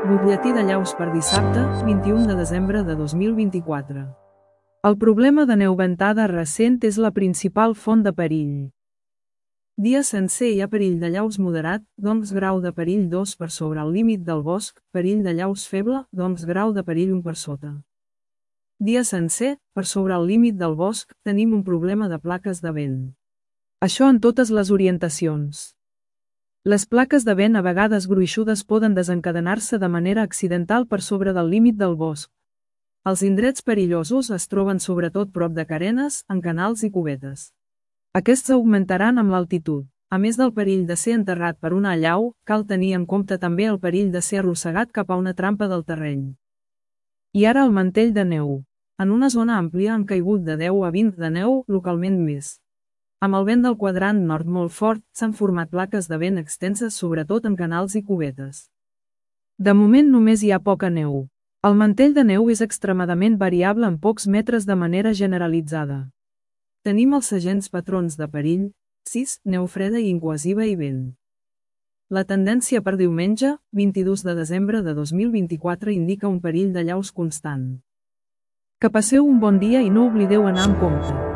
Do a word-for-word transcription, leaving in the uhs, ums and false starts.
Butlletí de llaus per dissabte, vint-i-u de desembre de dos mil vint-i-quatre. El problema de neu ventada recent és la principal font de perill. Dia sencer hi ha perill de llaus moderat, doncs grau de perill dos per sobre el límit del bosc, perill de llaus feble, doncs grau de perill un per sota. Dia sencer, per sobre el límit del bosc, tenim un problema de plaques de vent. Això en totes les orientacions. Les plaques de vent a vegades gruixudes poden desencadenar-se de manera accidental per sobre del límit del bosc. Els indrets perillosos es troben sobretot prop de carenes, en canals i cubetes. Aquests augmentaran amb l'altitud. A més del perill de ser enterrat per una allau, cal tenir en compte també el perill de ser arrossegat cap a una trampa del terreny. I ara el mantell de neu. En una zona àmplia han caigut de deu a vint de neu, localment més. Amb el vent del quadrant nord molt fort, s'han format plaques de vent extenses sobretot en canals i cubetes. De moment només hi ha poca neu. El mantell de neu és extremadament variable en pocs metres de manera generalitzada. Tenim els segents patrons de perill, sis, neu freda i incohesiva i vent. La tendència per diumenge, vint-i-dos de desembre de dos mil vint-i-quatre indica un perill de llaus constant. Que passeu un bon dia i no oblideu anar amb compte.